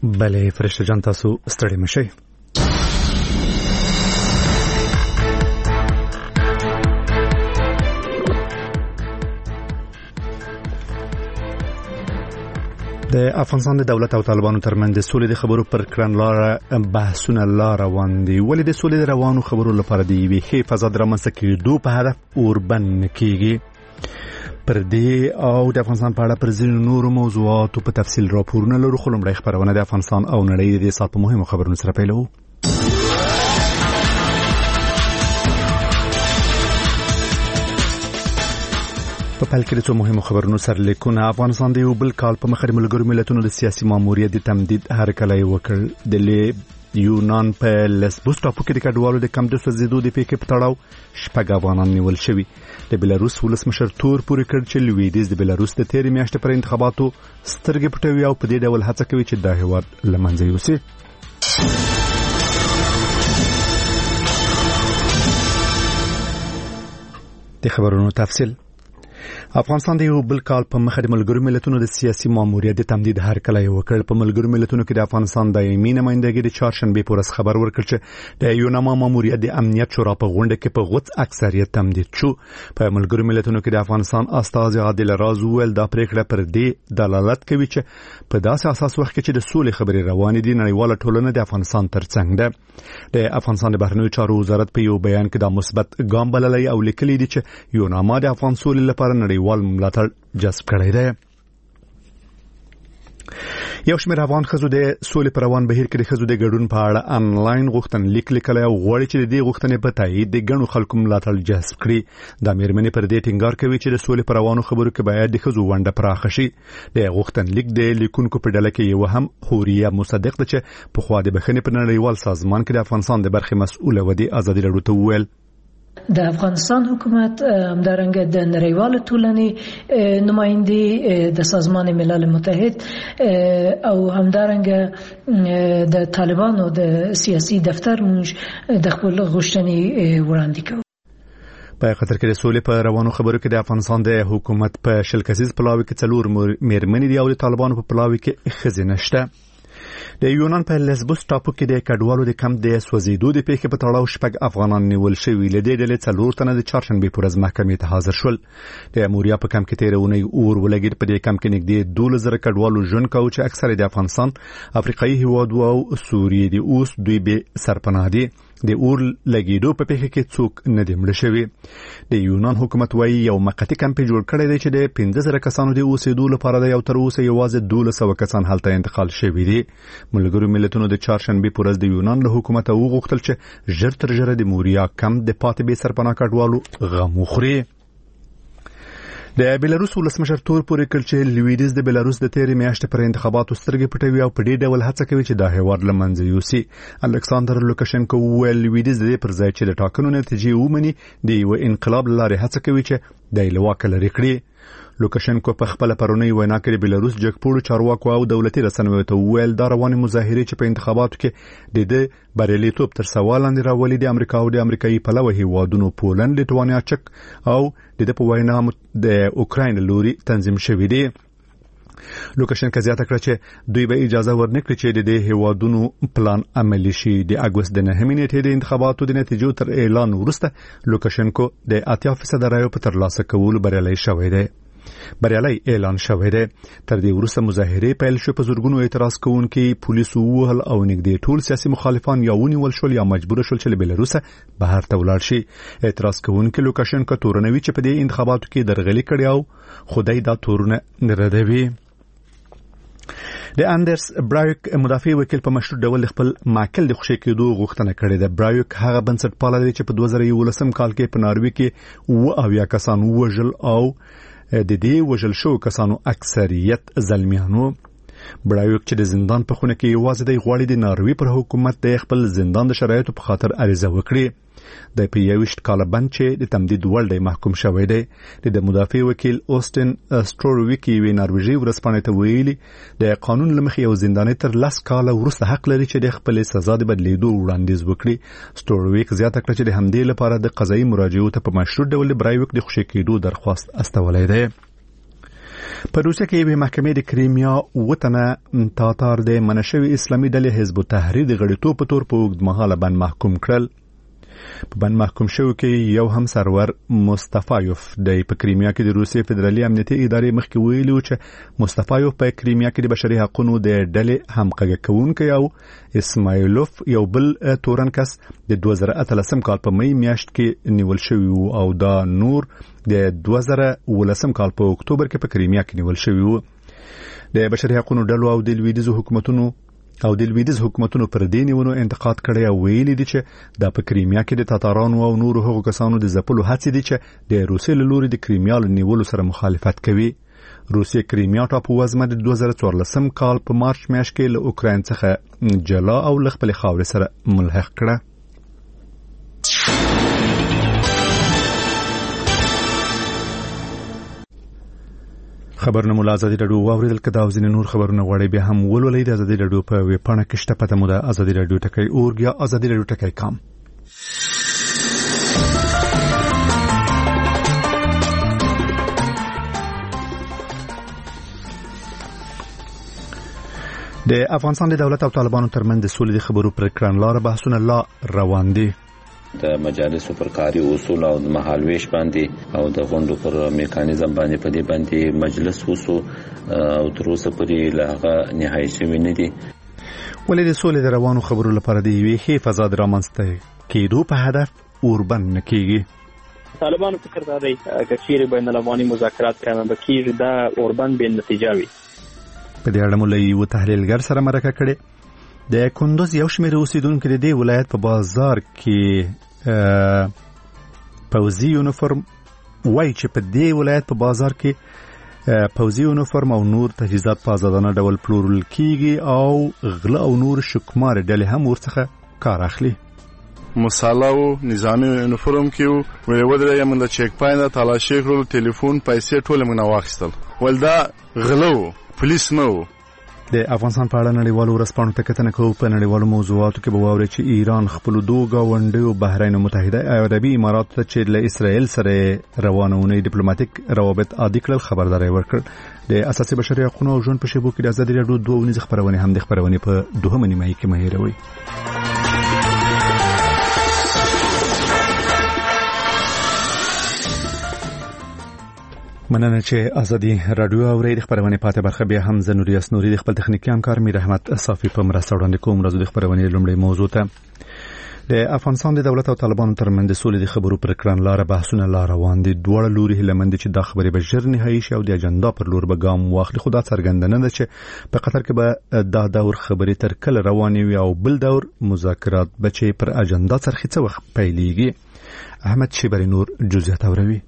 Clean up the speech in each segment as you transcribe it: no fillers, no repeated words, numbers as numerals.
بله فرشته جان تاسو ستړي مشئ. د افغانستان د دولت او طالبانو ترمنځ د سولې د خبرو پر کړنلاره بحثونه لا روان دي. ولې د سولې د روانو خبرو لپاره د یوې ښې فضا د رامنځته کېدو په هدف اوربند کېږي. پر دې او د افغانستان په اړه پر ځینو نورو موضوعاتو په تفصیل راپورونه لرو، خو لومړی خبرونه د افغانستان او نړۍ د ساعت په مهمو خبرونو سره پیلوو. په پیل کې د څو مهمو خبرونو سرلیکونه. افغانستان د یو بل کال په مخه د ملګرو ملتونو د سیاسي ماموریت د تمدید هرکلی وکړ. د یونان په لسبوس ټاپو کې د کډوالو د کم د سوځېدو د پیښې په تړاو 6 افغانان نیول شوي. د بلاروس ولسمشر تور پورې کړ چې لویدیځ د بلاروس د تېرې میاشتې پر انتخاباتو سترګې پټوي او په دې ډول هڅه کوي چې دا هېواد له منځه یوسي. د خبرونو تفصیل. افغانستان د یو بل کال په مخه د ملګرو ملتونو د سیاسي ماموریت د تمدید هرکلی وکړ. په ملګرو ملتونو کې د افغانستان دایمي نمائندګي د چهارشنبه په ورځ خبر ورکړ چې د یوناما ماموریت د امنیت شورا په غونډه کې په غوڅ اکثریت تمدید شو. په ملګرو ملتونو کې د افغانستان استازي عادل راز ویل دا پریکړه پر دې دلالت کوي چې په داسې اساس وخت کې چې د سولې خبرې روانې دي، نړیواله ټولنه د افغانستان ترڅنګ ده. د افغانستان د بهرنیو چارو وزارت په یو بیان کې دا مثبت ګام بللی او لیکلي دي چې یوناما د افغان سولې لپاره نړیوال ملاتړ جذب کړی دی. یو شمېر افغان ښځو د سولې پر روان بهیر کې د ښځو د ګډون په اړه انلاین غوښتنلیک لیکلی او غواړي چې د دې غوښتنې په تایید د ګڼو خلکو ملاتړ جذب کړي. دا مېرمنې پر دې ټینګار کوي چې د سولې پر روانو خبرو کې باید د ښځو ونډه پراخه شي. د غوښتنلیک د لیکونکو په ډله کې یو هم حوریه مصدق ده چې پخوا د بخښنې په نړیوال سازمان کې د افغانستان د برخې مسؤله و د ازادي راډیو ته وویل د افغانستان حکومت همدارنګه د نړیوال ټولنې نمائندې د سازمان ملل متحد او همدارنګه د طالبانو د سیاسي دفتر موږ د خپل غوښتنې وړاندې کوو. په قطر کې د سولې په روانو خبرو کې د افغانستان د حکومت په شلکسیز پلاوي کې 4 مېرمنې دي او د طالبانو په پلاوي کې ښځې نشته. د یونان په لسبوس ټاپو کې د کډوالو د کم د سوځېدو د پیښې په تړاو 6 افغانان نیول شوي. له دې ډلې 4 تنه د چهارشنبې په ورځ محکمې ته حاضر شول. د موریا په کم کې تیرونی اور ولګید. په دې کم کې نږدې 12,000 کډوالو ژوند کاوه چې اکثره د افغانستان، افریقایي هیوادو او سوریې دي. اوس دوی به سرپناه دي. د اور لګیدو په پیښه کې څوک نه دي مړ شوي. د یونان حکومت وايي یو مقطعي کمپ جوړ کړی دی چې د 15,000 کسانو د اوسېدو لپاره دی او تر اوسه یوازې 1200 کسان هلته انتقال شوي دي. ملګرو ملتونو د چهارشنبه په ورځ د یونان له حکومت وغوښتل چې ژر تر ژره د موریا کمپ د پاتې به سرپناه کډوالو غم وخوري. د بلاروس ولسمشر تور پورې کړ چې لویدیځ د بلاروس د تېرې میاشتې پر انتخاباتو سترګې پټوي او په دې ډول هڅه کوي چې دا هېواد له منځه یوسي. الکساندر لوکاشنکو وویل لویدیځ د دې پر ځای چې د ټاکنو نتیجې ومني د یو انقلاب لارې هڅه کوي چې د له واکه لرې کړي. لوکاشنکو په خپل پرونی وینا کې د بلاروس جګپوړو چارواکو او دولتي رسنیو ته وویل دا روانې مظاهرې چې په انتخاباتو کې د بریالیتوب تر سوال لاندې راولي د امریکا او د امریکایي پلوه هیوادونو پولند، لیټوانیا، چک او د په وینا د اوکراین لوري تنظیم شوی دی. لوکاشنکو زیاته کړه چې دوی به اجازه ورنکړي چې د دې هیوادونو پلان عملي شي. د اګوست د 9 نیټې د انتخاباتو د نتیجو تر اعلان وروسته لوکاشنکو د 80% رایو په ترلاسه کولو بریالي اعلان شوی دی. تر دې وروسته مظاهرې پیل شو. په زورګونو اعتراض کوونکي پولیسو وهل او نږدې ټول سیاسي مخالفان یا ونیول شول یا مجبور شول چې له بلاروسه بهر ته ولاړ شي. اعتراض کوونکي لوکاشنکو تورنوي چې په دې انتخاباتو کې درغلي کړې او خدای دا تورونه ردوي. د اندرس برایوک مدافع وکیل په مشروع ډول خپل ماکل د خوشی کېدو غوښتنه کړې ده. برایوک هغه بنسټپال دی چې په 2011 کال کې په ناروې کې 20 کسان وژل او د دې وژل شو کسانو اکثریت زلمیانو. برایوک چې د زندان په خونه کې یوازې د غواړي د ناروې پر حکومت د خپل زندان د شرایطو په خاطر عریضه وکړي. د په 21 کال بند چې د تمدید وړ محکوم شوی دی. د مدافع وکیل اوستن ستروویک وی نارویجی ورسپانې ته ویلي د قانون لمخې یو زنداني تر 10 کال وروسته حق لري چې د خپل سزا د بدلیدو وړاندیز وکړي. ستروویک زیاته کړه چې د همدې لپاره د قضایي مراجعو ته په مشروع ډول برایوک د خوشی کېدو درخواست استولای دی. په روسیه کې یوې محکمې د کریمیا وطنه تاتار د منشوي اسلامي ډلې حزب التحریر د غړیتوب په تور په اوږدمهاله بند محکوم کړل. په بند محکوم شوی کې یو هم سرور مصطفایوف د په کریمیا کې د روسیې فدرالي امنیتي ادارې مخکې ویلي و چې مصطفایوف په کریمیا کې د بشري حقوقو د ډلې همغږي کوونکی او اسماعیلوف یو بل تورن کس د 2013 کال په مې میاشت کې نیول شوی او دا نور د 2019 کال په اکتوبر کې په کریمیا کې نیول شوی و. د بشري حقوقو ډلو او د لویدیځ حکومتونو پر دې نیولو انتقاد کړی او ویلي دي چې د په کریمیا کې د تاتارانو او نورو هغو کسانو د ځپلو هڅې دي چې د روسیې له لوري د کریمیا له نیولو سره مخالفت کوي. روسیې کریمیا ټاپووزمه د 2014 کال په مارچ میاشت کې له اوکراین څخه جلا او له خپل خاورې سره ملحق کړه. خبرونه مو ازادي رادیو واوریدل. کدا او ځینې نور خبرونه غواړي به هم ولولئ د ازادي رادیو په ویب پاڼه کې شته. پته مو د ازادي رادیو ټکی اورګ یا ازادي رادیو ټکی کام. د افغانستان د دولت او طالبانو ترمنځ د سولې خبرو پر کړنلاره بحثونه لا روان دي. د مجالسو پر کاري اصول او د مهالويش باندې او د غونډو پر میکانیزم باندې په دې باندې مجلس وسو او تر اوسه پورې لاغه نهایي شوی نه دي. ولې د سولې د روانو خبرو لپاره د یوې ښې فضا د رامنځته کېدو په هدف اوربند نه کېږي. طالبانو فکر دادی که چیرې بین الافغاني مذاکرات کامیاب کېږي دا اوربند به نتیجه وي. په دې اړه مو له یو تحلیلګر سره مرکه کړې. د کندوز یو شمېر اوسیدونکو د دې ولایت په بازار کې پوځي یونیفورم وایي چې په دې ولایت په بازار کې پوځي یونیفورم او نور تجهیزات په آزادانه ډول پلورل کیږي او غله او نور شکمار ډلې هم ورڅخه کار اخلي. مصالحه او نظامی یونیفورم کې وی ودرې موږ د چیک پاینده تلاشي کړو، ټلیفون پیسې ټول موږ واخیستل. ولدا غلو پولیس نو. د افغانستان په اړه نړیوالو ورځپاڼو ته کتنه کوو. په نړیوالو موضوعاتو کې به واورئ چې ایران خپل دوه گاونډیو بحرین او متحده عربي امارات ته چې له اسرائیل سره روانونه ډیپلوماټیک روابط عادي کړل خبرداري ورکړ. د اساسي بشري حقوقو او ژوند په شیبو کې د ازادي راډیو دوه ونیز خبرونه هم د خبرونه په دوهمه نیمه کې مهیروي. مننه چې ازادي رادیو اوري. د خبرونه پاتې برخه بیا هم زنوري اسنوري د خپل تخنیکی همکار میر احمد صافي په مرسته وړاندې کوم. راځو د خبرونه لومړی موضوع ته. د افغانستان د دولت او طالبانو ترمنځ د سولې د خبرو پر کړنلاره بحثونه لا روان دي. دواړه لوري هیلمند چې دا خبرې به ژر نهایي شي او د اجنډا پر لور به ګام واخلي. خو دا څرګندونه ده چې په قطر کې به دا دور خبرې تر کله روانې وي او بل دور مذاکرات به چې پر اجنډا څرخي څه وخت پیلېږي. احمد شیبری نور جزئیات اوري.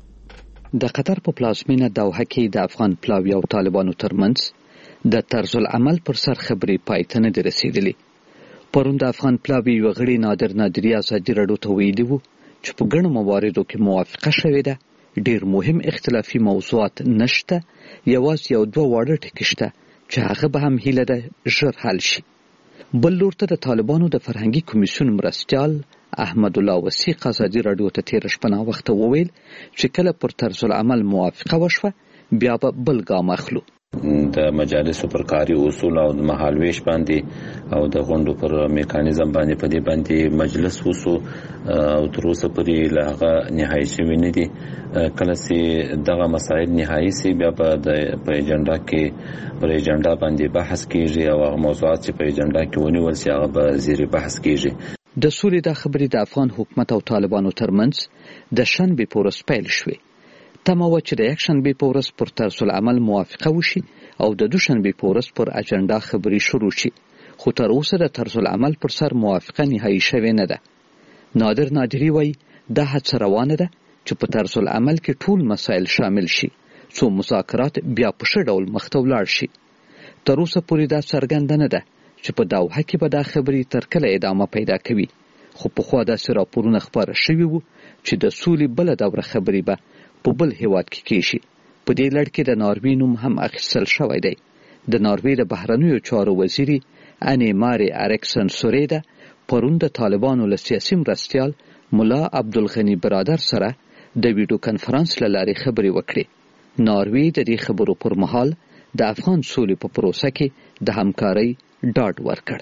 د قطر په پلازمینه دوحه کې د افغان پلاوی او طالبانو ترمنځ د طرز العمل پر سر خبرې پای ته نه رسیدلې. پرون د افغان پلاوی وغړي نادر نادری ازادي راډیو ته ویلي وو چې په ګڼو مواردو کې موافقه شوې ده. ډېر مهم اختلافي موضوعات نشته، یوازې یو دوه واړه ټکي شته چې هغه به هم هیله ده ژر حل شي. بل لور ته د طالبانو د فرهنګي کمیسیون مرستیال احمد الله وثیق ازادي راډیو ته تیر شپه وخت وویل چې کله پر طرز العمل موافقه وشوه بیا به بل ګام اخلو. د مجالسو پر کاري اصول او د مهالويش باندې او د غونډو پر میکانیزم باندې په دې باندې مجلس وسو او تر اوسه پورې لاغه نهایي شوی نه دي. کله چې دغه مسائل نهایي سي بیا په ایجنډا کې پر ایجنډا باندې بحث کیږي او هغه موضوعات چې په ایجنډا کې ونیول شي هغه به زیر بحث کیږي. د سولې د خبرې د افغان حکومت او طالبانو ترمنځ د شنبې په ورځ پیل شوې. تمه و چې د یک شنبې په ورځ پر طرز العمل موافقه وشي او د دوشنبې په ورځ پر اجنډا خبرې شروع شي. خو تر اوسه د طرز العمل پر سر موافقه نهایي شوې نه ده. نادر نادری وایي دا هڅه روانه ده چې په طرز العمل کې ټول مسایل شامل شي څو مذاکرات بیا په ښه ډول مخته ولاړ شي. تر اوسه پورې دا څرګنده نه ده چې په دوحه کې به دا خبرې تر کله ادامه پیدا کوي. خو پخوا داسې راپورونه خپاره شوي وو چې د سولې بله دوره خبرې به په بل هیواد کې کیږي. په دې لړ کې د ناروې نوم هم اخیستل شوی دی. د ناروې د بهرنیو چارو وزیري انې ماري اریکسن سوریده پرون د طالبانو له سیاسي مرستیال ملا عبدالغني برادر سره د ویډیو کنفرانس له لارې خبرې وکړې. ناروی د دې خبرو پر مهال د افغان سولې په پروسه کې د همکارۍ ډاډ ورکړ.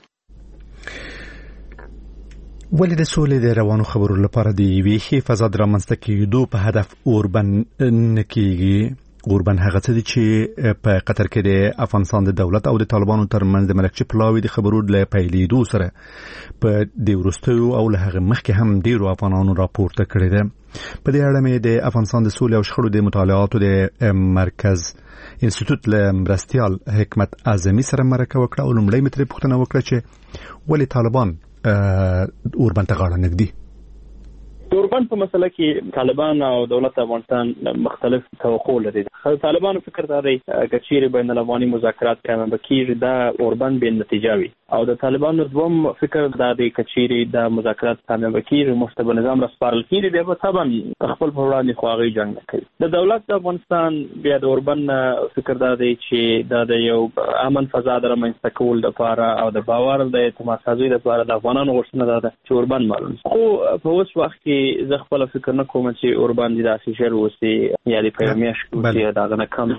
ولې د سولې د روانو خبرو لپاره د یوې ښې فضا د رامنځته کېدو په هدف اوربن نه کېږي؟ اوربن هغه څه دي چې په قطر کې د افغانستان د دولت او د طالبانو ترمنځ د ملکچې پلاوي د خبرو له پیلېدو سره په دې وروستیو او له هغه مخکې هم ډېرو افغانانو راپورته کړې ده. په دې اړه مې د افغانستان د سولې او شخړو د مطالعاتو د مرکز انسټیټیوټ له مرستیال حکمت اعظمي سره مرکه وکړه او لومړی مې ترې پوښتنه وکړه چې ولې طالبان اوربن ته غاړه نږدي؟ اوربن په مسله کې طالبان او دولت افغانستان مختلف توقع لري. طالبان فکر داري کچيري بین الافغاني مذاکرات کامیاب کیږي دا اوربن به نتیجه وي او د طالبانو دوم فکر داري کچيري دا مذاکرات کامیاب کیږي مستقبل نظام رسپارل کیږي به طبعا خپل په وړاندې خواغي جنگ کوي. د دولت افغانستان بیا د اوربن فکر داري چې دا د یو امن فضا درمنځته کول لپاره او د باور د اعتماد سازي لپاره د افغانانو غوښتنه ده چې اوربن معلوم خو په اوس وخت کې زه خپل فکر نه کوم چې اوربان دي داسې شر وسی یا د پیغامیش کوي دا نه کم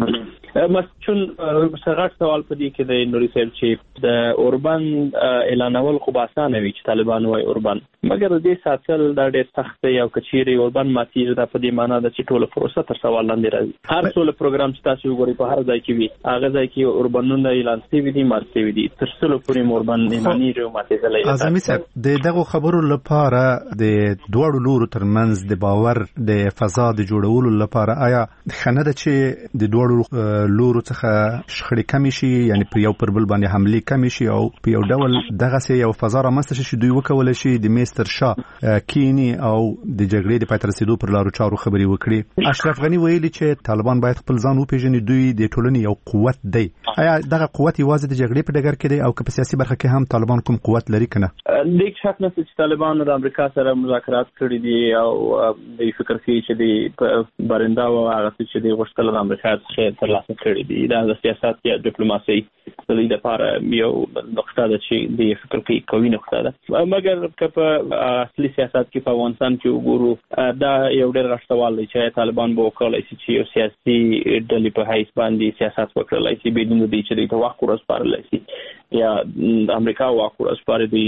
چون څنګه سوال پدې کې د نوري صاحب چې د اوربان اعلانول خو آسان وي چې طالبان وای اوربان مګر دې ساتل دا ډېر سخت یو کچيري اوربان ماتیږي دا په دې معنی ده چې ټول پروسه تر سوال لاندې راځي. هر ټول پروګرام چې تاسو وګورئ په هر ځای کې وي هغه ځای کې اوربانونه اعلان شوی دي مارته وي دي تر څلو پورې اوربان نه جو ماته ځلې. اعظمي صاحب دغه خبرو لپاره د دوړو لورو ترمنځ د باور د فضا د جوړولو لپاره آیا خنه ده چې د دوړو لورو څخه شخړې کم شي یعنی په یو پر بل باندې حمله کم شي او په یو ډول دغه سه یو فضا رامنځته شي دوی وکول شي د میستر شاه کینی او د جګړې د پاتې رسیدو پر لارو چارو خبري وکړي؟ اشرف غنی ویلي چې طالبان باید خپل ځان وپیژني دوی د ټولنې یو قوت دی. آیا دغه قوت یوازې د جګړې په ډګر کې دی او په سیاسي برخه کې هم طالبان کوم قوت لري کنه؟ لیک شک نه چې طالبان د امریکا سره مذاکرات کړي دي او د فکر کوي چې د برنده او هغه چې د غوښتل د امریکا څخه ترلاسه کړي دي دا د سیاست یا ډیپلوماسي د لپاره یو نقطه ده چې د فکر کوي نقطه ده مګر په اصلي سیاست کې په افغانستان کې وګورو دا یو ډېر غټ سوال دی چې طالبان به وکولای شي چې یو سیاسي ډلې په حیث باندې سیاست وکړي چې بدون د دې چې د توقع ورسپارل شي یا د امریکا واکو ورسپارل دي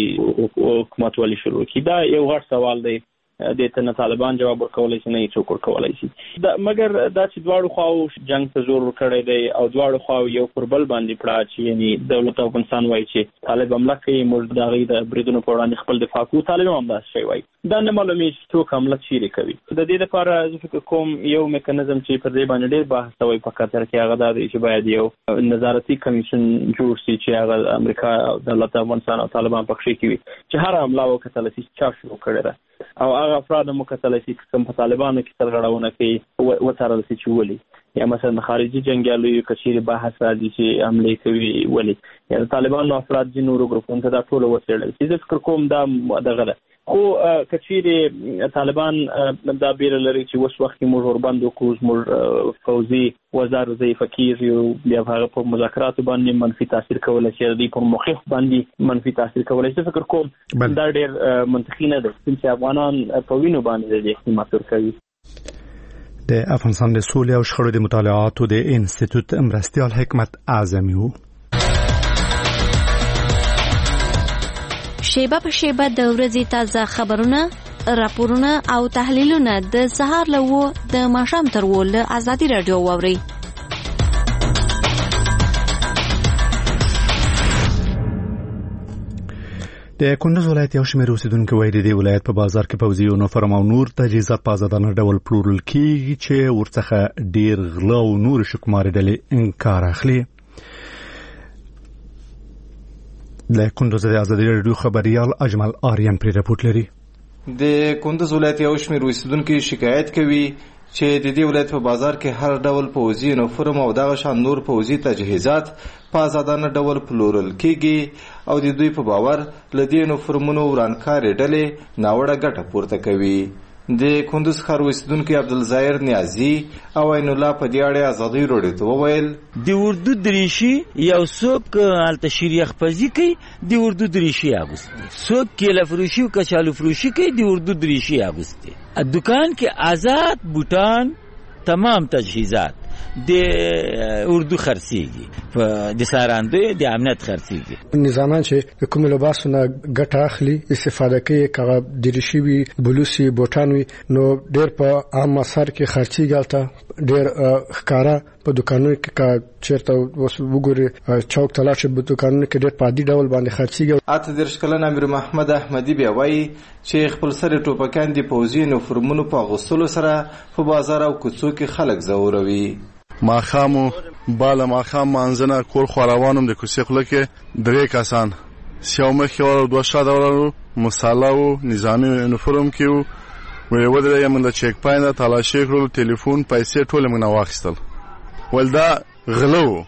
حکومت ولې شروع کی دا یو غټ سوال دی د تن طالبان جواب ورکولای شي نه څوک ورکولای شي مګر دا چې دواړو خواو جنگ ته زور ورکړی دی او دواړو خواو یو پر بل باندې پړا چې یعنی دولت افغانستان وایي چې طالب حمله کوي موږ دغه د بریدونو په وړاندې خپل دفاع کوو طالب هم دا شی وایي دا نه معلومه چې څوک حمله چیرې کوي. د دې لپاره فکر کوم یو میکانیزم چې پر دې باندې ډېر بحث وایي په قطر کې هغه دا دی چې باید یو نظارتي کمیشن جوړ شي چې هغه امریکا او دولت افغانستان او طالبان پکې کوي چې هر حمله وکړي چې چا شروع کړي او هغه افراد مکتل شي کوم په طالبانو کې سرغړونه کوي وترل شي چې ولي یا مثلا خارجي جنگیالو کچيري بحث راځي چې عملي کوي ولي یا طالبانو افراد د نورو ګروپونو ته دا ټول وسیړل چې فکر کوم دا دغه خو کچيري طالبان دا بیل لري چې وس وخت موږ ورباندې کوز موږ فوزي وزار ضعیف کیږي بیا هغه په مذاکرات باندې منفي تاثیر کولای شي د په مخالف باندې منفي تاثیر کولای شي. فکر کوم دا ډېر منطقي نه ده چې افغانان په وینو باندې د احتمال کوي. د افغانستان د سولې او شخړو د مطالعاتو د انسټیټیوټ مرستیال حکمت اعظمي وو. شیبه په شیبه د ورځې تازه خبرونه، راپورونه او تحلیلونه د سهار له و د ماښام تر و له ازادي رادیو واوري. د کندز ولایت یو شمېر اوسیدونکو وایي د دې ولایت په بازار کې پوځي یونیفورم او نور تجهیزات په آزادانه ډول پلورل کېږي چې ورڅخه ډېر غلا او نور شکمارې ډلې انکار اخلي. د کندز د ازادي رادیو خبريال اجمل آریان پرې راپورټ لري. د کندز ولایت یو شمېر اوسیدونکو شکایت کوي چې د دې ولایت په بازار کې هر ډول پوځي یونیفورم او دغه شان نور پوځي تجهیزات په آزادانه ډول پلورل کېږي او د دوی په باور له دې یونیفورمونو ورانکارې ډلې ناوړه ګټه پورته کوي. د کندز ښار اوسیدونکی عبدالظاهر نیازي او عین الله په دې اړه ازادي رادیو ته وویل د اردو دریشي یو څوک الته شریخ پزی کوي د اردو دریشي اغوستي څوک کیله فروشي او کچالو فروشي کوي د اردو دریشي اغوستي. دکان کې آزاد بوتان تمام تجهیزات د اردو خرڅيږي د ساراندوی د امنیت خرڅيږي. نظامان چې کوم لباسونه ګټه اخلي استفاده کوي کغه دریشي بلوسي بوټانوي نو ډېر په عام مسار کې خرڅيږي البته ډېر ښکارا په دکانونو کې کا چیرته وګوري چوک تلاش په دکانونو کې ډېر پادي ډول باندې خرڅيږي. اته درش کلن امیر محمد احمدی بیا وایي چې خپل سره ټوپکان دي پوزي نو فرمونو په غوسلو سره په بازار او کوڅو کې خلک زوروي. ماخامو بالا ماخام منځنه کور خوروانم د کوڅې خله کې درې کسان سیاومه خو دوه شاده ورو مصالحو نظامی یونیفورم کې وی ودرې موږ د چیک پاینده تلاشي کړو ټلیفون پیسې ټول موږ واخیستل. ولدا غلو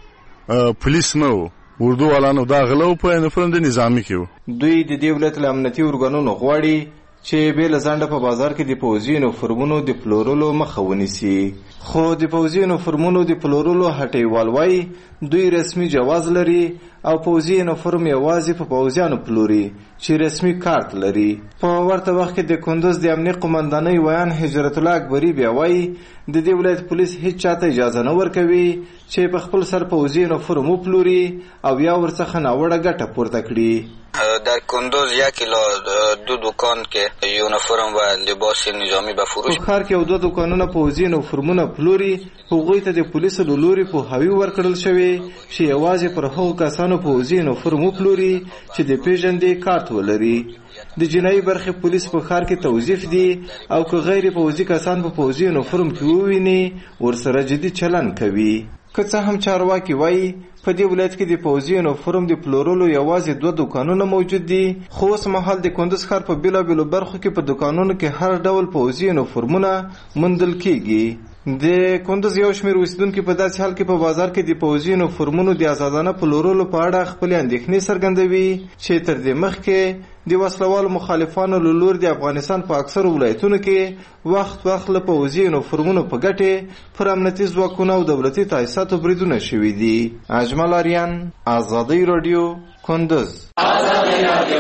پولیس نو اردو والانو دا غلو په یونیفورم د نظامی کې دوی د دولت امنیتي ارګانونو غواړي چې به لزانده په بازار کې د پوزینو فرمونو د پلورلو مخه ونیسي. خو د پوزینو فرمونو د پلورلو هټیوال وای دوی رسمي جواز لري او پوزینو فرم یوازې په پوزیانو پلوري چې رسمي کارت لري. په ورته وخت کې د کندوز د امنیت قومندانۍ ویان هجرت الله اکبری بیا وای د دې ولایت پولیس هیڅ چاته اجازه نه ورکوي چې په خپل سر پوزینو فرم پلوري او یا ورڅخه ناوړه ګټه پورته کړي. در کندوز 1 کیلو دو دکان کې یونیفرم و لباس نظامی به فروش په خار کې دو دکانونه پوزین او فرمونه پلوري هغوی ته د پولیسو د لوري په هوی ورکړل شوی چې یوازې پر هغو کسانو پوزین او فرمو پلوري چې د پیژندې کارت ولري. د جنایي برخې پولیس په خار کې توظیف دي او که غیر پوزي کسان په پوزین او فرم کې وویني ورسره جدي چلن کوي. که څه هم چارواکي وایي په دې ولایت کې د پوزینو فرم د پلورلو یوازې 2 دکانونه موجود دي خو اوس مهال د کندوز ښار په بیلابیلو برخو کې په دکانونو کې هر ډول پوزینو فرمونه موندل کیږي. د کندوز یو شمېر اوسیدونکي په داسې حال کې په بازار کې د پوزینو فرمونو د آزادانه پلورلو په اړه خپل اندېښنې څرګندوي چې تر دې مخکې د وسلوالو مخالفانو له لوري د افغانستان په اکثرو ولایتونو کې وخت له پوزینو فرمونو په ګټې پر امنیتي ځواکونو او دولتي تاسیساتو بریدونه شوي دي. اجمل آریان، آزادی رادیو، کندوز. آزادی رادیو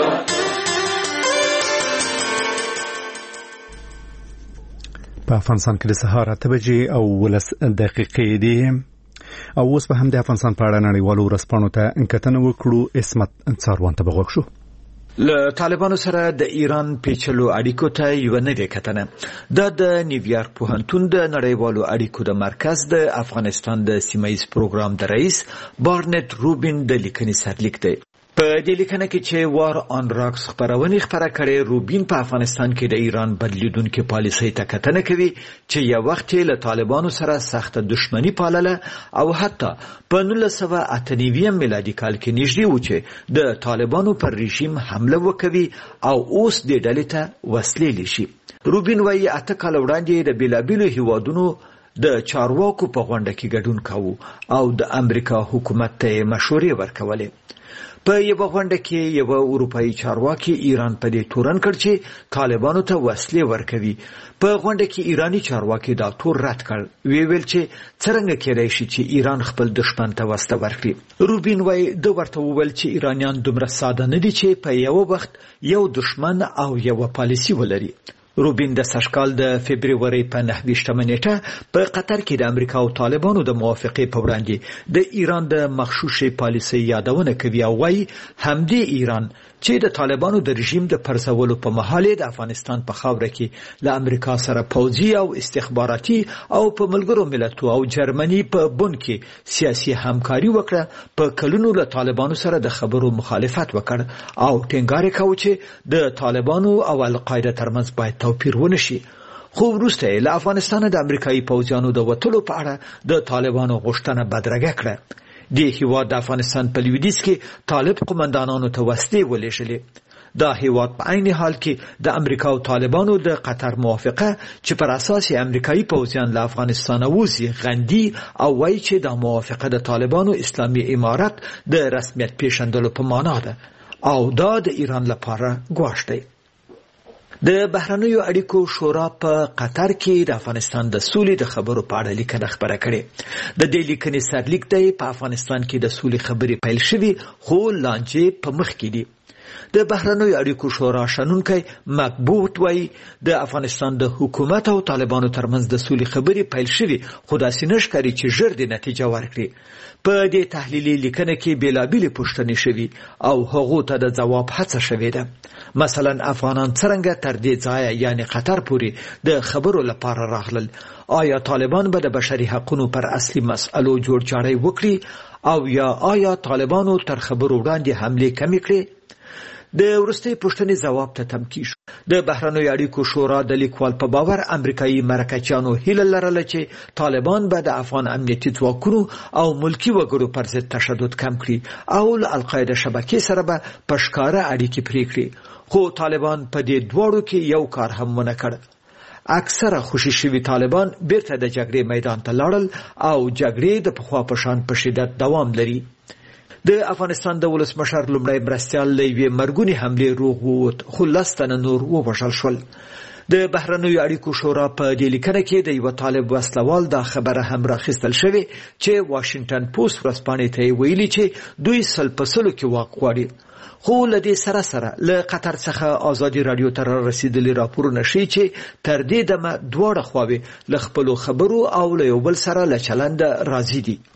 په افغانستان کې د سهار 8 بجې او 10 دقیقې دي او اوس به هم د افغانستان په اړه نړیوالو ورځپاڼو ته کتنه وکړو. اسمت څاروان ته بغوښ شو. له طالبانو سره د ایران پیچلو اړیکو ته یو نوې کتنه دا د نیویارک پوهنتون د نړیوالو اړیکو د مرکز د افغانستان د سیمایي پروګرام د رئیس بارنټ روبین د لیکنې سرلیک دی. په دې لیکنه کې چې وار آن راکس خبرونه خبره کړې روبین په افغانستان کې د ایران بدلیدونکو پالیسۍ ته کتنه کوي چې یو وخت له طالبانو سره سخت دښمنی پالله او حتی په 1998 میلادي کال کې نږدې و چې د طالبانو پر رژیم حمله وکوي او اوس د ډلې ته وسلې لشي. روبین وايي 8 کال وړاندې د بیلابیلو هیوادونو د چارواکو په غونډه کې ګډون کاوه او د امریکا حکومت ته مشورې ورکولې. په یو غونډه کې یو اروپאי چارواکي ایران په دې تورن کړ چې طالبانو ته وسلې ورکوي. په غونډه کې ایرانی چارواکي دا تور رد کړ. ویل چې څنګه کېدای شي چې ایران خپل دښمن ته وسله ورکړي. روبین وايي د ورته وویل چې ایرانیان دومره ساده نه دي چې په یو وخت یو دښمن او یو پالیسی ولري. روبین د سشکال د فبرवरी په 9 نیټه په قطر کې د امریکا او طالبانو د موافقې په وړاندې د ایران د مخشوشې پالیسۍ یادونه کوي او وايي همدې ایران چې د طالبانو د رژیم د پرځولو په مهال د افغانستان په خاوره کې له امریکا سره پوځي او استخباراتي او په ملګرو ملتونو او جرمني په بن کې سیاسي همکاري وکړه په کلونو له طالبانو سره د خبرو مخالفت وکړ او ټینګار کاوه چې د طالبانو او القاعده ترمنځ باید توپیر ونشي. خو وروسته له افغانستان د امریکایي پوځیانو د وټلو په اړه د طالبانو غوښتنه بدرګه کړه. د هیواد د افغانستان په لویدیځ کې طالب قومندانانو ته وسلې ولېږلې. دا هیواد په عین حال کې د امریکا او طالبانو د قطر موافقه چې پر اساس امریکایي پوځیان له افغانستان ووزي غندي او وایي چې دا موافقه د طالبانو اسلامي امارت د رسمیت پیژندلو په معنا ده او دا د ایران لپاره ګواښ دی. د بهرنیو اړیکو شورا په قطر کې د افغانستان د سولې د خبرو په اړه لیکنه خبره کړې. د دې لیکنې سرلیک دی په افغانستان کې د سولې خبرې پیل شوې خو لانجې په مخ کې دي. د بهرنیو اړیکو شورا شنونکی مکبوت وایي د افغانستان د حکومت او طالبانو ترمنځ د سولې خبرې پیل شوي خو داسې نه ښکاري چې ژر د نتیجه ورکړي. په دې تحلیلي لیکنه کې بېلابېلې پوښتنې شوي او هغو ته د ځواب هڅه شوې ده. مثلا افغانان څرنګه تر دې ځایه یعنې قطر پورې د خبرو لپاره راغلل؟ آیا طالبان به د بشري حقونو پر اصلي مسئلو جوړجاړی وکړي او یا آیا طالبانو تر خبرو وړاندې حملې کمې کړي؟ د وروستۍ پوښتنې ځواب ته تم کیږو. د بهرنیو اړیکو شورا د لیکوال په باور امریکایي مرکچیانو هیله لرله چې طالبان به د افغان امنیتي ځواکونو او ملکي وګړو پر ضد تشدد کم کړي او له القاعده شبکې سره به په ښکاره اړیکې پرې کړي. خو طالبان په دې دواړو کې یو کار هم ونه کړ. اکثره خوشي شوي طالبان بیرته د جګړې میدان ته لاړل او جګړې د پخوا په شان په شدت دوام لري. د افغانستان د ولسمشر لومړی مرستیال له یوې مرګونې حملې روغ ووت خو 10 تنه نور ووژل شول. د بهرنیو اړیکو شورا په دې لیکنه کې د یو طالب وسلوال دا خبره هم راخیستل شوې چې واشنگټن پوسټ ورځپاڼې ته ویلي چې دوی سل په سلو کې واقع غواړي. خو له دې سره سره له قطر څخه ازادي رادیو ته رسیدلي راپورونه ښیي چې تر دې دمه دواړه خواوې له خپلو خبرو او له یو بل سره له چلنده راضي دي.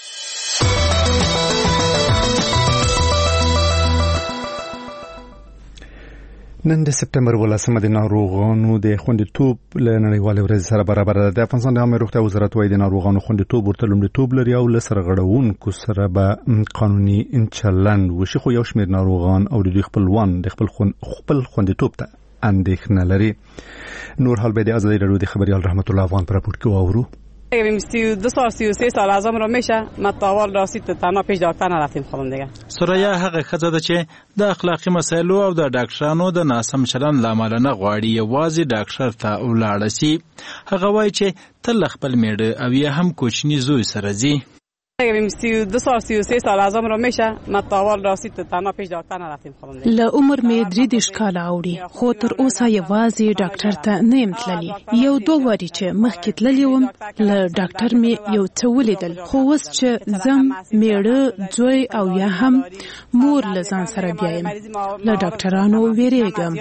نن د سپتمبر 18 د ناروغانو د خوندیتوب له نړیوالې ورځې سره برابر ده. د افغانستان د عامه روغتیا وزارت وايي د ناروغانو خوندیتوب ورته لومړیتوب لري او له سرغړونکو سره به قانوني چلند وشي. خو یو شمېر ناروغان او د دوی خپلوان د خپل خوندیتوب ته اندېښنه لري. نور حال به د ازادي رادیو د خبریال رحمت الله افغان پر راپورت کې واورو. 32 سال 33 سال ازم رو میشه متاول راسید تنها پیش دکتر نرفتیم خودم دیگه. سریا هغه خزه ده چې د اخلاقی مسایلو او د ډاکټرانو د ناسم چلند لامل نه غواړي یوازې ډاکټر ته ولاړ شي. هغه وایي چې تل خپل میړه او یا هم کوچنی زوی سره ځي. 32 سال 33 سال ازم رو میشه متاول راسید تنها پیش دکتر نرفتیم خودم دیگه. له عمر مې 3 کاله اوړي خو تر اوسه یوازې ډاکټر ته نه یم تللی. یو دوه واری چې مخکې تللی وم له ډاکټر مې یو څه ولیدل خو اوس چې زم میړه زوی او یا هم مور له ځان سره بیایم له ډاکټرانو ویریږم.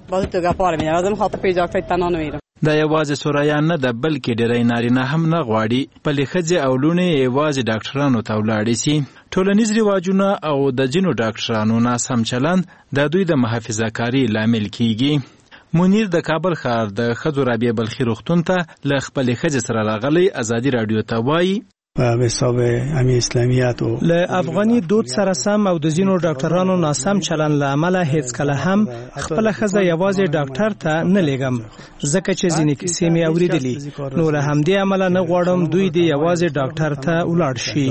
دا یوازې سوریان نه ده بلکې ډېری نارینه هم نه غواړي پلې ښځې او لوڼې یوازې ډاکټرانو ته ولاړې سي. ټولنیز رواجونه او د ځینو ډاکټرانو ناسم چلند د دوی د محافظه کاري لامل کیږي. منیر د کابل ښار د ښځو رابعه بلخي روغتون ته له خپلې ښځې سره راغلی ازادي رادیو ته وایي به حساب امی اسلامیت او له افغاني دود سره سم او د ځینو ډاکټرانو ناسم چلند له امله هیڅ کله هم خپل ښځه یوازې ډاکټر ته نه لېږم ځکه چې ځینې کیسې مې اورېدلې نو له همدې امله نه غواړم دوی دې یوازې ډاکټر ته ولاړ شي.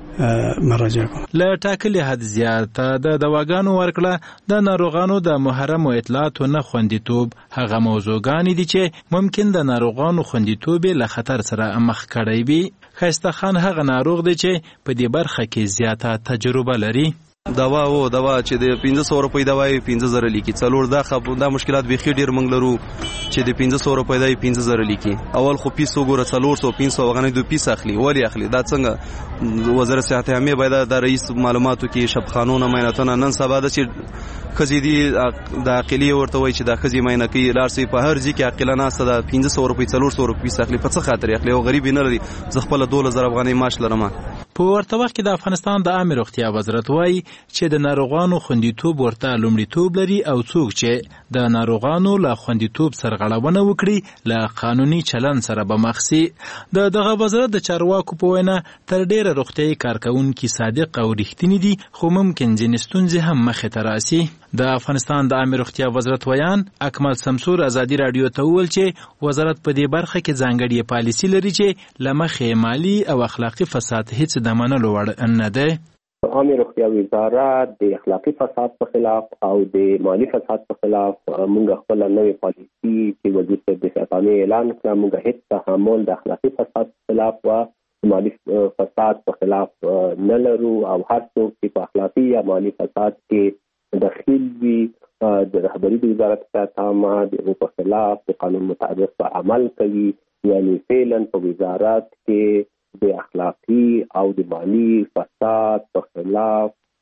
مراجعه کوم. له ټاکلي حد زیاته د دواګانو ورکړه د ناروغانو د محرمو اطلاعاتو نه خوندیتوب هغه موضوعګانې دي چې ممکن د ناروغانو خوندیتوب له خطر سره مخ کړی وي. خیسته خان هغه ناروغ دی چې په دې برخه کې زیاته تجربه لري. دوا چې د 1500 روپۍ دوا یې 15000 لیکي څلور دا مشکلات بيخي ډیر منګ لرو چې د 1500 روپۍ دا 15000 لیکي. اول خو پیسو ګوره 400 500 غنې دوه پیس اخلي ولی اخلي دا څنګه وزارت صحت عامه باید د رئیس معلوماتو کې شبخانونه میناتونه نن سبا د خزي دي د عقلي ورته وای چې د خزي مینه کې لارسي په هر ځای کې عقلانه است د 1500 روپۍ 400 روپۍ اخلي په څه خاطر اخلي او غریب نه لري ز خپل 2000 افغاني معاش لرم. په ورته وخت کې د افغانستان د عامه روغتیا وزارت وایي چې د ناروغانو خوندیتوب ورته لومړیتوب لري او څوک چې د ناروغانو له خوندیتوب سرغړونه وکړي له قانوني چلند سره به مخ شي. دغه وزارت د چارواکو په وینا تر ډیره روغتیايي کارکونکي صادق او رښتینی دي خو ممکن ځینې ستونزې هم مخې ته راسي. د افغانستان د عامه روغتیا وزارت ویان اکمل سمسور ازادي رادیو ته وویل چې وزارت په دې برخه کې ځانګړې پالیسي لري چې له مخې مالي او اخلاقي فساد هیڅ د منلو وړ نه دی. عامه روغتیا وزارت د اخلاقي فساد په خلاف او د مالی فساد په خلاف موږ خپل نوې پالیسي چې وزیر د صحت اعلان کړه موږ هیڅ تحمل د اخلاقي فساد په خلاف او مالی فساد په خلاف نه لرو او هر څوک چې په اخلاقي یا مالی فساد کې داخل وي د رهبری د وزارت عامه د په خلاف د قانون مطابق عمل کوي یعنی فعلا په وزارت کې د اخلاقی او د مالی فساد په خلاف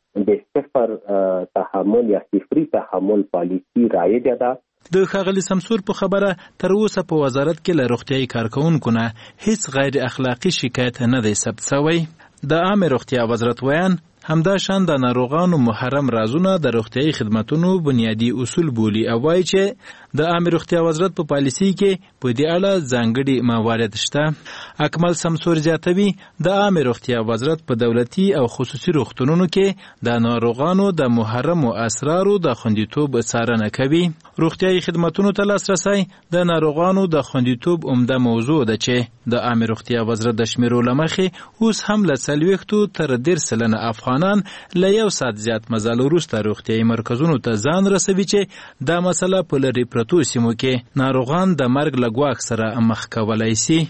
د صفر تحمل یا صفري تحمل پالیسي رایجه ده. د ښاغلي سمسور په خبره تر اوسه په وزارت کې له روغتیايي کارکونکو نه هیڅ غیر اخلاقی شکایت نه دی ثبت شوی. د عامه روغتیا وزارت ویان همدا شان د ناروغانو محرم رازونه د روغتیايي خدماتونو بنیادی اصول بولی او وایي چې د عامه روغتیا وزارت په پالیسي کې په دې اړه ځانګړي موارد شته. اکمل سمسور زیاتوي د عامه روغتیا وزارت په دولتي او خصوصي روغتونونو کې د ناروغانو د محرم اسرارو د خوندیتوب څارنه کوي. روغتیايي خدماتونو ته لاسرسی د ناروغانو د خوندیتوب عمده موضوع ده چې د عامه روغتیا وزارت د شمیرو له مخې اوس هم له 40 تر 10% افغانان له 1 ساعت زیات مزل وروسته روغتیايي مرکزونو ته ځان رسوي چې دا مسله په لرې پرتو سیمو کې ناروغان د مرګ له ګواښ سره مخ کولای شي.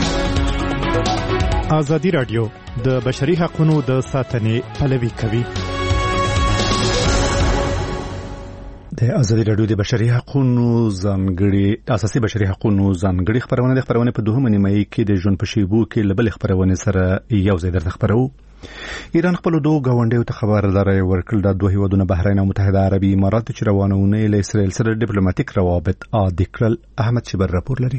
ازادي راډیو د بشري حقوقو د ساتنې پلوي کوي. د ازادي راډیو د بشري حقوقو ځانګړي اساسي بشري حقوقو ځانګړي خبرونه د خبرونه په 2 نیمایي کې د ژوند په شیبو کې لبل خبرونه سره یو ځای درته خبرو. ایران خپل دوه غونډیو ته خبرداري ورکړل د دوه هیوادونو بحرین او متحده عربي امارات چې روانونه له اسرائیل سره ډیپلوماټیک روابط عادي کړل. احمد شبر راپور لري.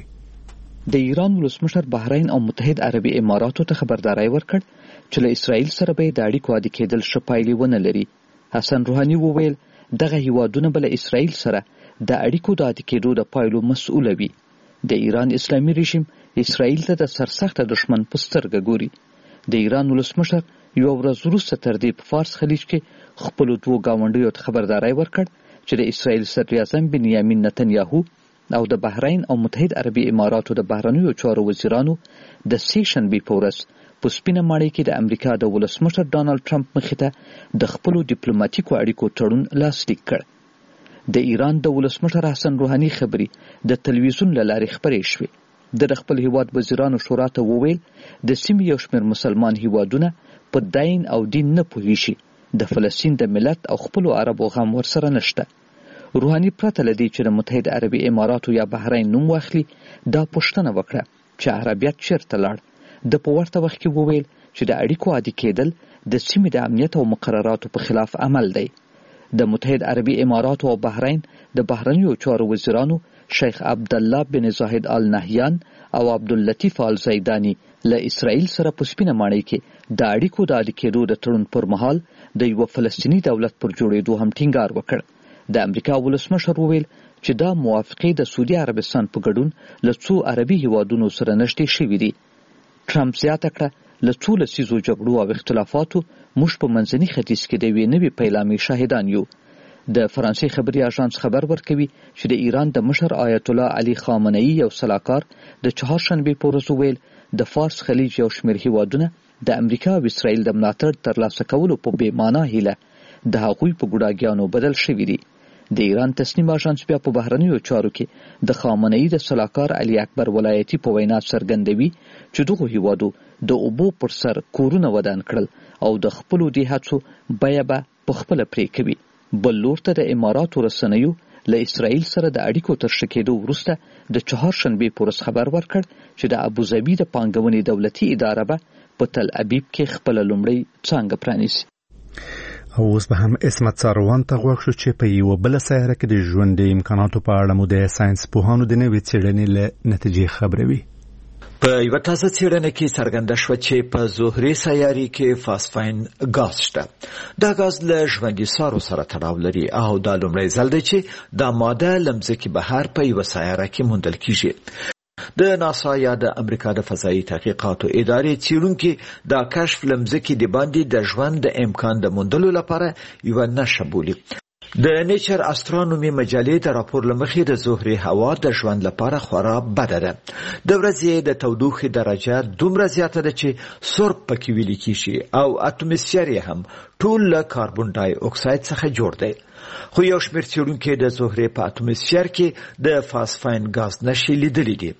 د ایران ولسمشر بحرین او متحده عربي اماراتو ته خبرداري ورکړ چې له اسرائیل سره به د اړیکو عادي کېدل شپایلی ونه لري. حسن روحاني وویل دغه هیوادونه بل اسرائیل سره د اړیکو د عادي کېدو د پایلو مسؤل وي. د ایران اسلامي رژیم اسرائیل ته د سرسخت دشمن په سترګه ګوري. د ایران ولسمشر یو ورځ وروسته تر دې په فارس خلیج کې خپل دوه گاونډیو ته خبرداري ورکړ چې د اسرائیل صدر اعظم بنیامین نتنیاهو او د بحرین او متحده عربي اماراتو د بهرنیو چارو وزیرانو د سیشنبې په ورځ په سپینه ماڼۍ کې د امریکا د ولسمشر ډانلډ ټرمپ مخې ته د خپل ډیپلوماټیکو اړیکو تړون لاسلیک کړ. د ایران د ولسمشر حسن روحاني خبري د تلویزیون له لارې خبرې شوې. د خپل هیواد وزیرانو شورا ته وویل د سیمې یو شمېر مسلمان هیوادونه په دین او دین نه پوهیږي. د فلسطین د ملت او خپل عربو غم ورسره نشته. روحاني پرته لدی چې د متحده عربي اماراتو یا بحرین نوم واخلي دا پوښتنه وکړه چې عربیت چیرته لاړ. د په ورته وخت کې وویل چې د اړیکو عادي کېدل د سیمې د امنیت او مقرراتو په خلاف عمل دی. د متحده عربي اماراتو او بحرین د بهرنیو چارو وزیرانو شیخ عبد الله بن زاهد آل نهیان او عبداللطیف آل زیدانی له اسرائیل سره په سپینه ماڼۍ کې د اړیکو د عادي کېدو د تړون پر مهال د یو فلسطینی دولت پر جوړېدو هم ټینګار وکړ. د امریکا ولسمشر وویل چې دا موافقې د سعودي عربستان په ګډون له څو عربي هیوادونو سره نږدې شوي دي. ټرمپ زیاته کړه له څو لسیزو جګړو او اختلافاتو موږ په منځني ختیځ کې د یوې نوې پیلامې شاهدان یو. د فرانسې خبري اژانس خبر ورکوي چې د ایران د مشر آیت الله علي خامنه‌ای یو سلاکار د چهارشنبه په ورځ ویل د فارس خلیج یو شمېر هیوادونه د امریکا او اسرائیل د ملاتړ ترلاسه کولو په بې معنا هیله د هغوی په ګوډاګیانو بدل شوي دي. د ایران تصنیم اژانس بیا په بهرنیو چارو کې د خامنه‌ای د سلاکار علي اکبر ولایتي په وینا څرګندوي چې دغه هیوادو د اوبو پر سر کورونه ودان کړل او د خپلو دې هڅو بیه به په خپله پرې کوي. بل لور ته د اماراتو رسنیو له اسرائیل سره د اړیکو تر ښه کېدو وروسته د چهارشنبې په ورځ خبر ورکړ چې د ابوظبي د پانګونې دولتي اداره به په تل ابیب کې خپله لومړۍ څانګه پرانیسي. او اوس به هم اسمت څاروان ته غوږ شو چې په یوه بله سیاره کې د ژوند امکاناتو په اړه مو د ساینس پوهانو د نوې څېړنې له نتیجې خبروي. په یو تازه څېړنه کې څرګنده شوه چې په زهرې سیارې کې فاسفاین غاز شته. دا غاز له ژوندي سارو سره تړاو لري او دا لومړی ځل دی چې دا ماده له مځکې بهر په یوه سیاره کې موندل کیږي. د ناسا یا د امریکا د فضایي تحقیقاتو ادارې څېړونکي دا کشف له مځکې د باندې د ژوند د امکان د موندلو لپاره یوه نښه بولي. د نیچر استرونومي مجلې د راپور له مخې د زهرې هوا د ژوند لپاره خورا بده ده. د ورځې د تودوخې درجه دومره زیاته ده چې سرب پکې ویلې کیږي او اتموسفیر یې هم ټول له کاربن ډای اکساید څخه جوړ دی. خو یو شمېر څېړونکي د زهرې په اتموسفیر کې د فاسفاین غاز نښې لیدلې دي.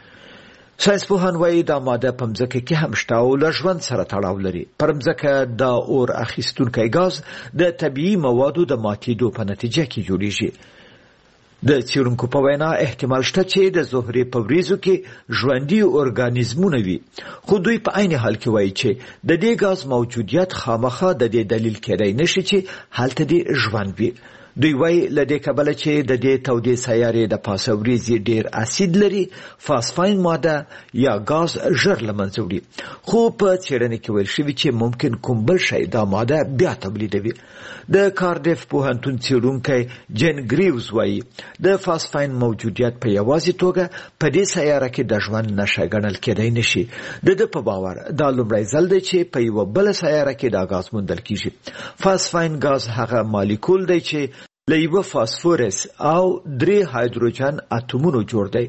ساینس پوهان وایي دا ماده په مځکه کې هم شته او له ژوند سره تړاو لري. پر مځکه دا اور اخیستونکی غاز د طبیعي موادو د ماتېدو په نتیجه کې جوړیږي. د څېړونکو په وینا احتمال شته چې د زهرې په وریځو کې ژوندي ارګانیزمونه وي، خو دوی په عین حال کې وایي چې د دې غاز موجودیت خامخا د دې دلیل کېدای نشي چې هلته دې ژوند وي. دوی وایي له دې کبله چې د دې تودې سیارې د پاسه وریځې ډېر اسید لري، فاسفاین ماده یا غاز ژر له منځه وړي، خو په څېړنې کې ویل شوي چې ممکن کوم بل شی دا ماده بیا تولیدوي. د کارډیف پوهنتون څېړونکی جین ګریوز وایي د فاسفاین موجودیت په یوازې توګه په دې سیاره کې د ژوند نښه ګڼل کېدای نشي. د ده په باور دا لومړی ځل دی چې په یوه بله سیاره کې دا غاز موندل کیږي. فاسفاین غاز هغه مالیکول دی چې له یوه فاسفورس او 3 هایدروجن اتومونو جوړ دی.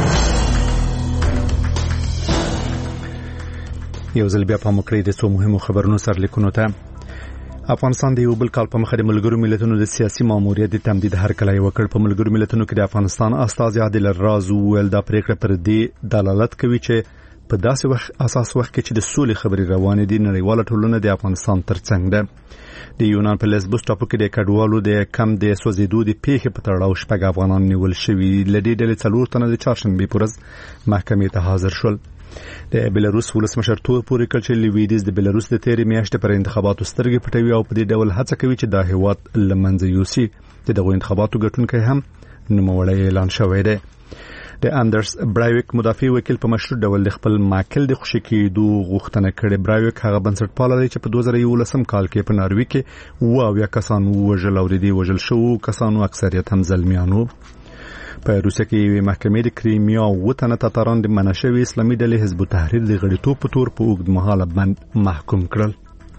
یو ځل بیا پام وکړئ د څو مهمو خبرونو سرلیکونو ته. افغانستان د یو بل کال په مخه د ملګرو ملتونو د سیاسي ماموریت د تمدید هرکلی وکړ. په ملګرو ملتونو کې د افغانستان استازي عادل الراز وویل دا پریکړه پر دې دلالت کوي چې په داسې اساس وخت کې چې د سولې خبرې روانې دي نړیواله ټولنه د افغانستان ترڅنګ ده. د یونان په لیسبوس ټاپو کې د کډوالو د کم د سوځېدو د پیښې په تړاو 6 افغانان نیول شوي. له دې ډلې 4 تنه د چهارشنبې په ورځ محکمې ته حاضر شول. د بیلاروس ولسمشر تور پورې کړ چې لویدیز د بیلاروس د تیرې میاشتې پر انتخاباتو سترګې پټوي او په دې ډول هڅه کوي چې دا هیواد له منځه یوسي. د دغو انتخاباتو ګټونکی هم نوموړی اعلان شوی دی. د اندرس برایویک مدافع وکیل په مشروع ډول د خپل ماکل د خوشي کېدو غوښتنه کړې. برایویک هغه بنسټپال دی چې په 2011 کال کې په ناروې کې 9 کسان وژل او د دې وژل شوو کسانو اکثریت هم زلمیانو. په روسیه کې یوې محکمې د کریمیا 9 تنه تاتاران د منشوي اسلامي ډلې حزب التحریر د غړیتوب په تور په اوږدمهاله بند محکوم کړل.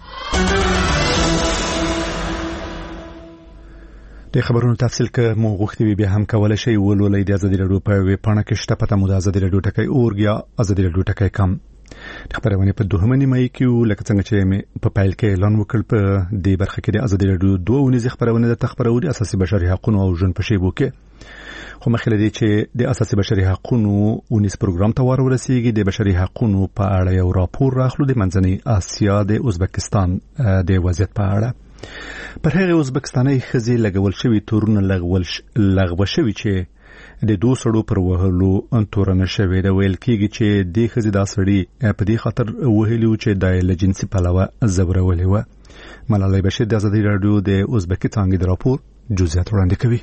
د خبرونو تفصیل که مو غوښتي بیا هم کولای شئ ولولئ د ازادي راډیو په ویب پاڼه کې شته پته مو د ازادي راډیو ټکی اورګ یا ازادي راډیو ټکی کم. د خبرونه په 2 نیمه کې لکه څنګه چې په پایل کې اعلان وکړ په دې برخه کې د ازادي راډیو 2 ونیز خبرونه د تخبروري اساسي بشري حقوقو او ژوند په شیبو کې. خو مخکې لدی چې د اساسي بشري حقوقو ونیز پروګرام ته ورسیږي د بشري حقوقو په اړه یو راپور راخلو د منځنۍ اسیا د ازبکستان د وضعیت په اړه. پر هغه ازبکستاني خزي لګول شوی تورونه لغوه شوی چې د 2 سړو پر وهلو تورنه شوی د ویل کېږي چې د خزي دا سړی په دې خاطر وهلو چې د لجنسي پلوه زورولې و. ملالۍ بشیر د ازادي راډیو د ازبکی څنګه د راپور جزئیات وړاندې کوي.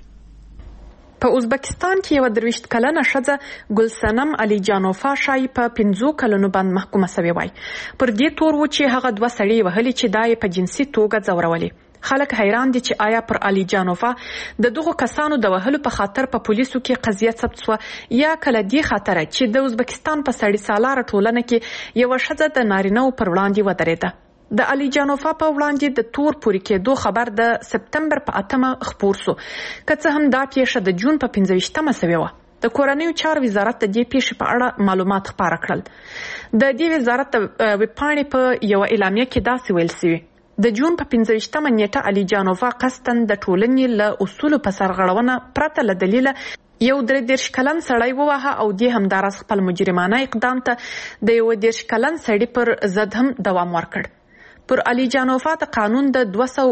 په ازبکستان کې یو 23 کلنه ښځه ګلسنم علي جانوفا شای په 15 کلونو باندې محکومه شوې وای. پر دې تور و چې هغه 2 سړي وهلي چې دای په جنسي توګه زورولې. خلک حیران دي چې آیا پر علي جانوفا د دغو کسانو د وهلو په خاطر په پولیسو کې قضیه ثبت شو یا کله دې خاطر چې د ازبکستان په سړي سالاره ټولنه کې یو ښځه د نارینه پر وړاندې ودرېده. د علي جانوفا په وړاندې د تور پورې کېدو خبر د سپتمبر په 8 خپور شو، که څه هم دا پیښه د جون په 15مه شوې وه. د کورنیو چارو وزارت د دې پیښې په اړه معلومات خپاره کړل. د دې وزارت ویبپاڼې په یو اعلامیه کې داسې ویل شوي: د جون په 15مه نیټه علي جانوفا قصداً د ټولنې له اصولو په سرغړونه پرته له دلیله یو 33 کلن سړی وواهه او دې همداراز خپل مجرمانه اقدام ته د یو 30 کلن سړي پر ضد هم دوام ورکړ. پر علي جانوفا د قانون د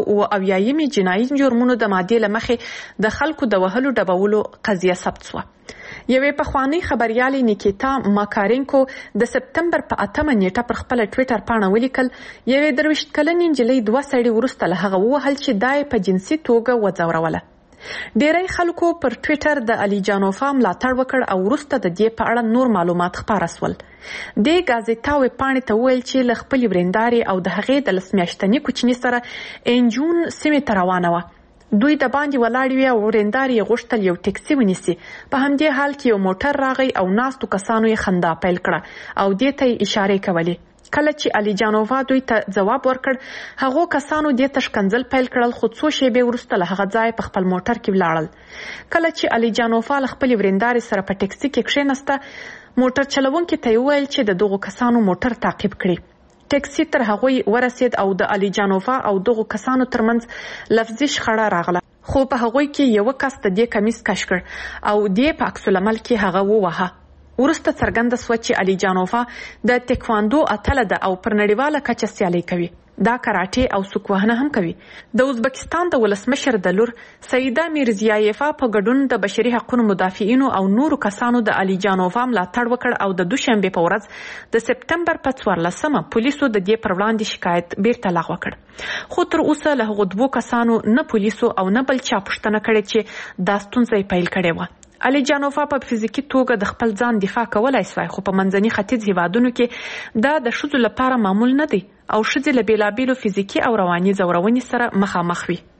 280 جنایي جرمونو د مادې له مخې د خلکو د وهلو ډبولو قضیه ثبت شوه. یوې پخوانی خبريالې نیکیتا ماکارینکو د سپتمبر په 8 نیټه پر خپل ټوئیټر پاڼه ولیکل: یوې 23 کلنې نجلۍ 2 سړي وروسته له هغه ووهل چې دای په جنسي توګه وځوروله. ډیری خلکو پر ټوئیټر د علي جانوفا ملاتړ وکړ او وروسته د دې په اړه نور معلومات خپاره شول. د غازټا ویب پاڼې ته ویل چې له خپل ورینداري او د هغې د 10 میاشتني کوچني سره انجون سیمې ته روانه وه. دوی د باندې ولاړ وي او ورینداري غوښتل یو ټیکسي ونیسي. په همدې حال کې یو موټر راغی او ناستو کسانو یې خندا پیل کړه او دې ته اشارې کولې. کله چې علي جانوفا دوی ته جواب ورکړ، هغو کسانو دې ته شکنځل پیل کړل، خو څو شېبې وروسته له هغه ځای په خپل موټر کې ولاړل. کله چې علي جانوفا له خپل ورینداري سره په ټیکسي کې کښېنسته، موټر چلوونکي ته یې وویل چې د دغو کسانو موټر تعقیب کړي. ټیکسي تر هغوی ورسید او د علي جانوفا او دغو کسانو ترمنځ لفظي شخړه راغله، خو په هغوی کې یو کس د دې کمیس کش کړ او دې په عکس العمل کې هغه ووهه. وروسته څرګنده شوه چې علي جانوفا د تکواندو اتله ده او پر نړیواله کچه سیالي کوي. دا کراټه او سوکوهنه هم کوي. د ازبکستان د ولسمشر د لور سیده میرزیایفا په ګډون د بشري حقوقو مدافعینو او نورو کسانو د علي جانوفا ملاتړ وکړ او د دوشنبه په ورځ د سپتمبر په 14مه پولیسو د دې پر وړاندې شکایت بیرته لغوه کړ. خو تر اوسه له هغو دوو کسانو نه پولیسو او نه بل چا پوښتنه کړې چې دا ستونزه پیل کړې و. علي جانوفا په فزیکی توګه د خپل ځان دفاع کولای شوی، خو په منځني ختیځ هیوادونو کې دا د ښځو لپاره معمول نه دی او ښځې له بیلابیلو فزیکی او رواني ځورونې سره مخامخ وي.